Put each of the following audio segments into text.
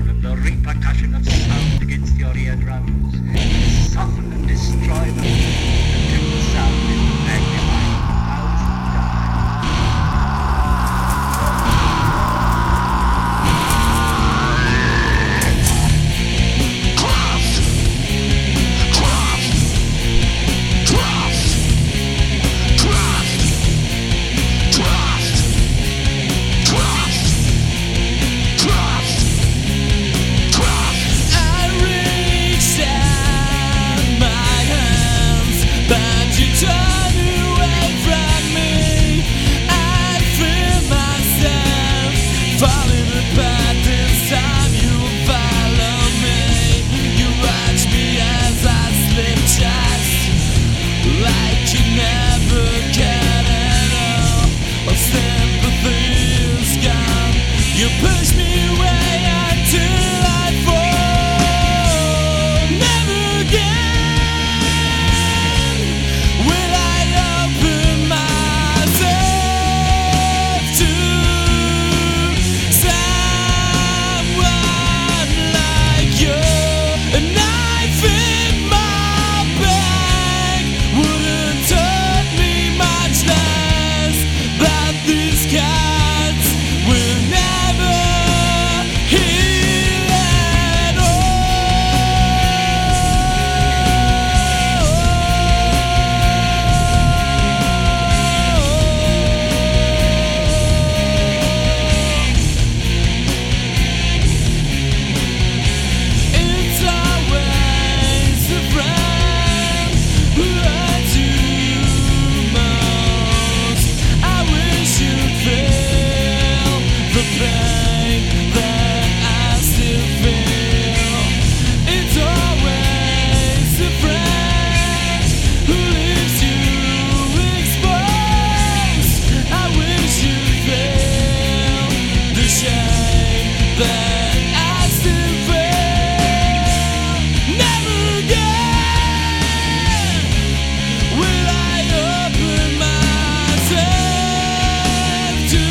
and the repercussion of sound against your eardrums. Soften and destroy them until the sound is magnified 1,000 times. You push me away until I fall. Never again will I open myself to someone like you. A knife in my back wouldn't hurt me much less, but these cuts will never heal at It's always a friend who hurts you most. I wish you'd feel the pain that I still feel. It's always a friend who leaves you exposed. I wish you'd feel the shame that I still feel. Never again will I open myself to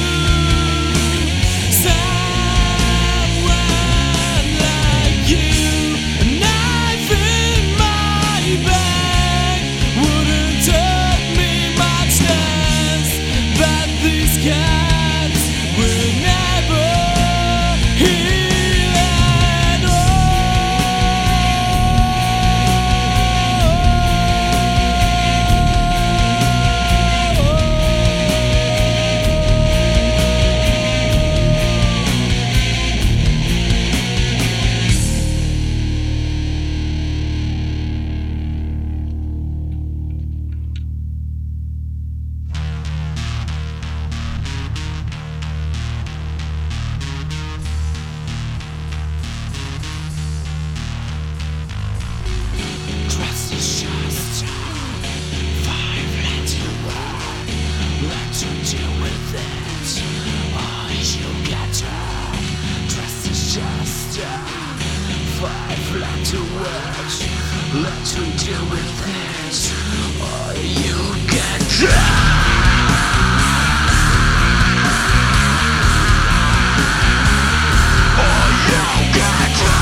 someone like you. A knife in my back wouldn't hurt me much less, but these cuts will never heal at Trust is just 5 little words. Let you deal with it, or you get hurt. Trust is just 5 little words. Let you deal with it, or you get hurt. Or you get hurt.